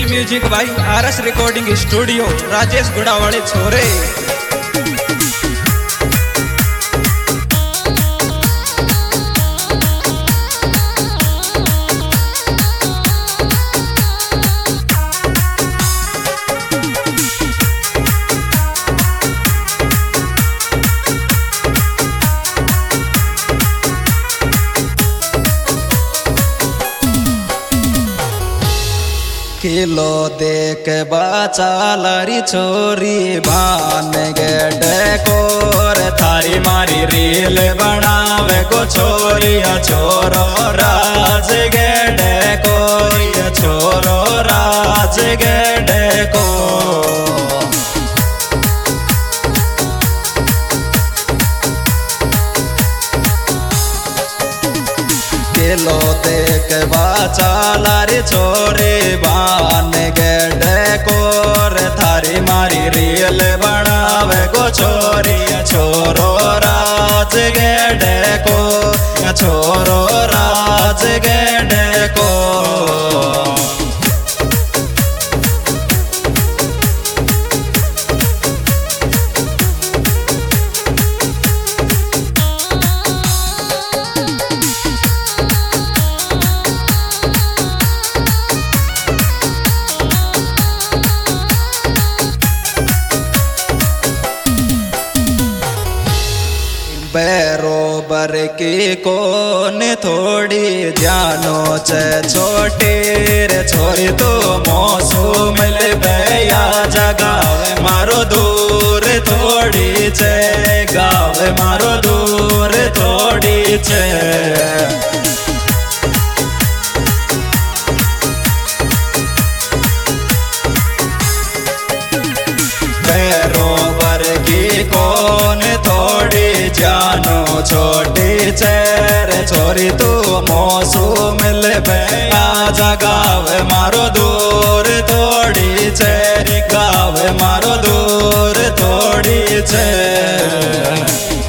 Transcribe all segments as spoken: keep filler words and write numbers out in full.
Music भाई RS recording studio Rajesh गुड़ावाले छोरे। किलो देख बाचा लारी छोरी भान गे डेकोर थारी मारी रील बनावे को छोरी छोरो राज गे डेकोर छोरो राज गे डेकोर। किलो देख बाचा लारी छोरी बान गे डेकोर थारी मारी रील बनावे गो छोरी छोरो राज गे डेकोर छोरो राज गे डेकोर। बरोबर की कोन थोड़ी जानो चे छोटी रे छोरी तो मौसू मिल भैया जगावे मारो दूर थोड़ी चे गावे मारो दूर थोड़ी चे। बरोबर की कौन थोड़ी जानो छोटी चेर छोरी तू मौसू मिल भैया जगावे मारो दूर थोड़ी चेर गावे मारो दूर थोड़ी चेर।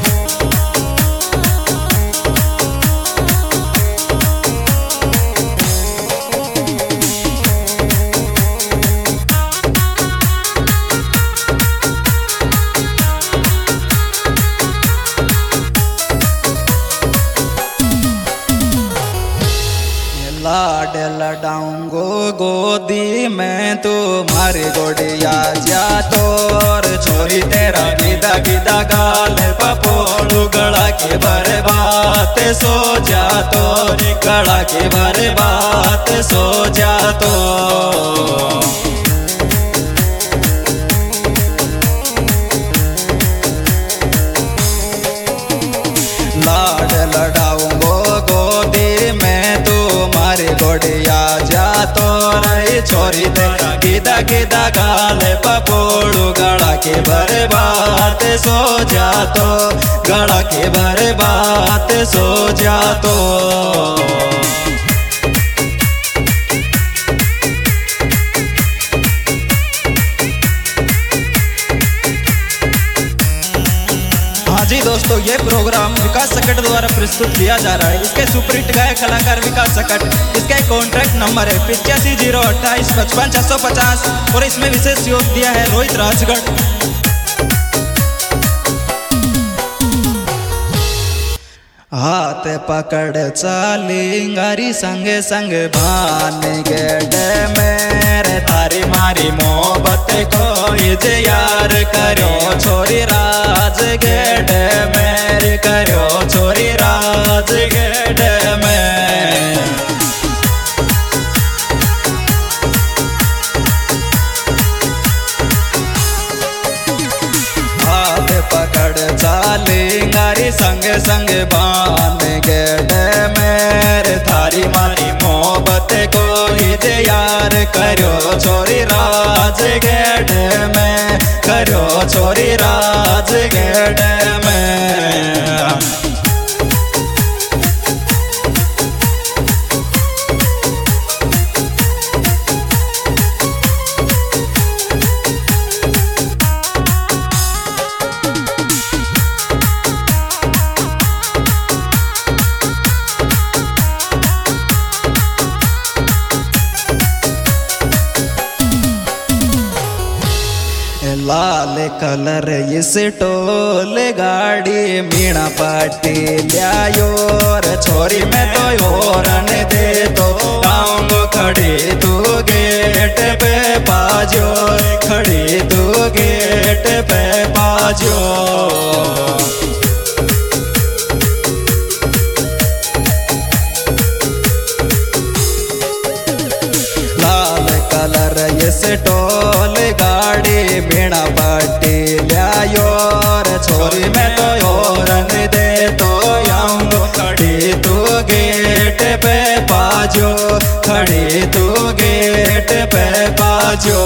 लाड लडाऊंगो गोदी में तुम्हारी गोडिया जा तोर छोरी तेरा गीदा गीदा गाल पपोलू गड़ा के बारे बात सो जा तोर गड़ा के बारे बात सो जा तो। लाड लडाऊंगो गोदी में तुम्हारी गोडिया जा तो रही छोरी तेरा गीदा गीदा गाले पपोड़ू गड़ा के भरे बात सो जा तो गड़ा के भरे बात सो जा तो। जी दोस्तों, ये प्रोग्राम विकास सकट द्वारा प्रस्तुत किया जा रहा है। इसके सुपरहिट गायक कलाकार विकास सकट। इसका कॉन्ट्रैक्ट नंबर है पिचासी जीरो अट्ठाईस पचपन छह सौ पचास और इसमें विशेष योग दिया है रोहित राजगढ़। हाथ पकड़ चालिंगारी संगे संग भान गेड मेरे थारी मारी मोहब्बत को इज यार करो छोरी राज गेड मेरे करो छोरी राज गेड में। हाथ पकड़ चालिंगारी संग संग बान गेड मेरे थारी मारी मोहब्बत को इज यार करो छोरी राज गेड में करो छोरी राज गेड में। लाल कलर इस टोल गाड़ी मीणा पाटी ल्यायोर छोरी में तो योरन दे तो टांग खड़ी तू गेट पे बाजो खड़ी तू गेट पे बाजो इस टोल गाड़ी मीणा पाटी ल्यायोर छोरी में तो योरन दे तो आऊंग खड़ी तू गेट पे बाजो खड़ी तू गेट पे बाजो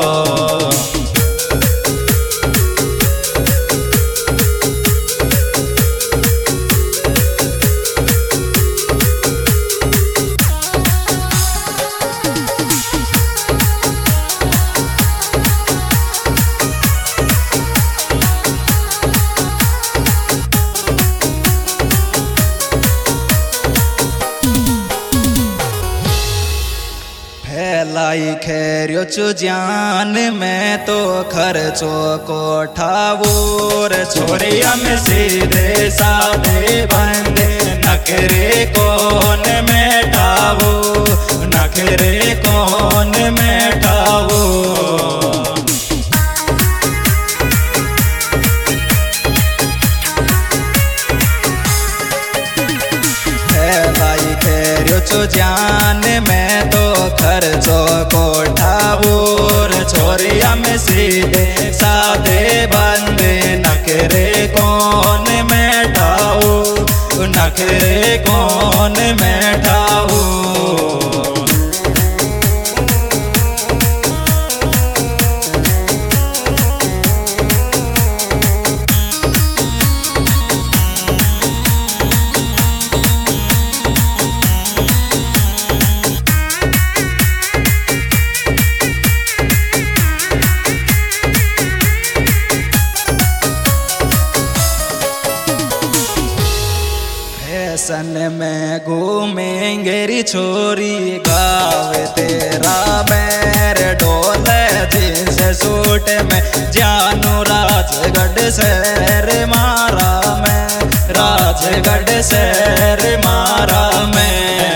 लाई खेरियो चु जान में तो खर्चो को ठावोर छोरिया में सीधे साधे बंदे नखरे कौन में ठावो नखरे कौन में ठावो लाई खेरियो चु जान में तो खर्चो को ठावोर छोरिया में सीधे साधे बंदे नखरे कौन में ठाऊ नखरे कौन में ठाऊ सन में घूमेंगे री छोरी गाँव तेरा बैर डोले जींस सूट में जानू राजगढ़ शहर मारा में राजगढ़ शहर मारा में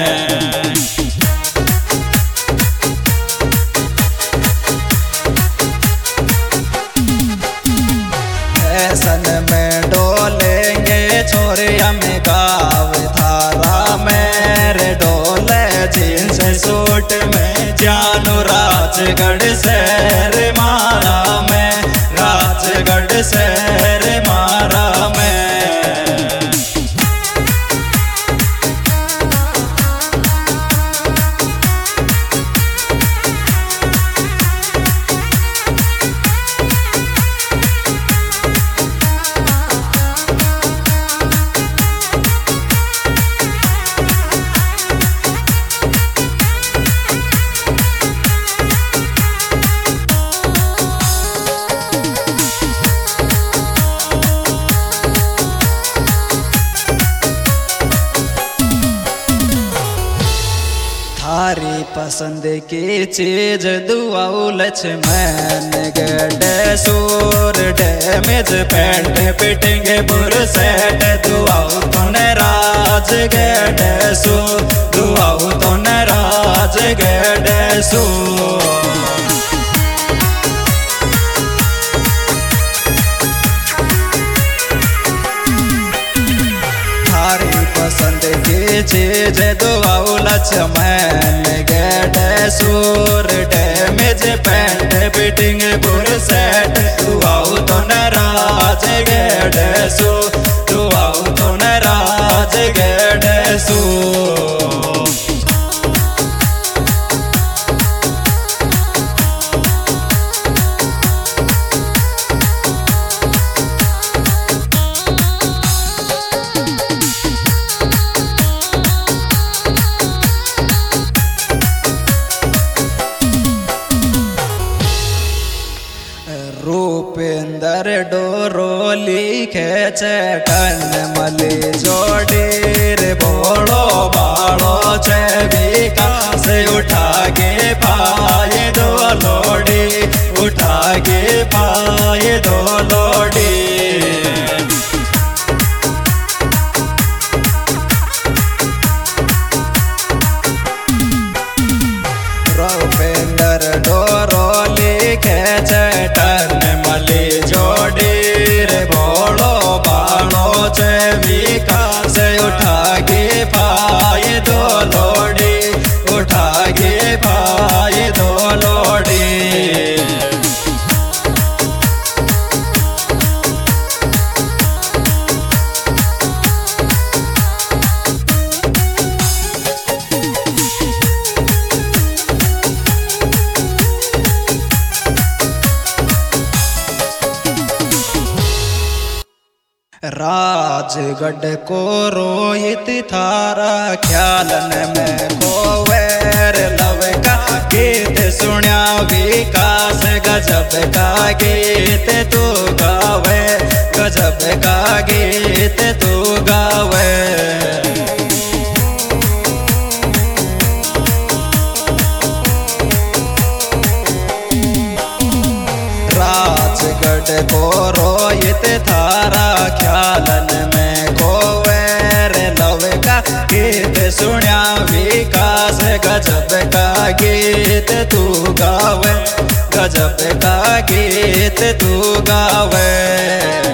सन में डोलेंगे छोरिया में गाँव थारा मेरे डोले जींस सूट में जानू राजगढ़ शहर मारा में राजगढ़ शहर मारा में थारी पसंद की चीज दुआऊ लक्ष्मण गड सूर डैमेज पैंट फिटिंग बुर सेट दुआऊ तो राज गड सू दुआऊ तो राज गड सू पसंद की चीज दुआऊ लक्ष्मण गेट सूर डैमेज पैंट फिटिंग बुर सेट दुआऊ तो राज गेट सू दुआऊ तो राज गेट सू रूपेंद्र डोरोली खेचे टन मली जोड़ी रे बोलो बाड़ो छे से उठा के पाए दो लोड़ी उठा के पाए ये दो लोडी। रूपेंद्र डोरो लिखे चटन मली जोड़ी रे भोलो बालो चे विकास उठा के पाए दो लोडी, उठा के पाए दो लोडी। राजगढ़ को रोहित थारा ख्यालन में खोवेर लव का गीत सुन्या विकास गजब का गीत तू गावे, गजब का गीत तू गावे। राजगढ़ को रोहित थारा ख्यालन में खोवेर लव का गीत सुन्या विकास गजब का गीत तू गावे, गजब का गीत तू गावे।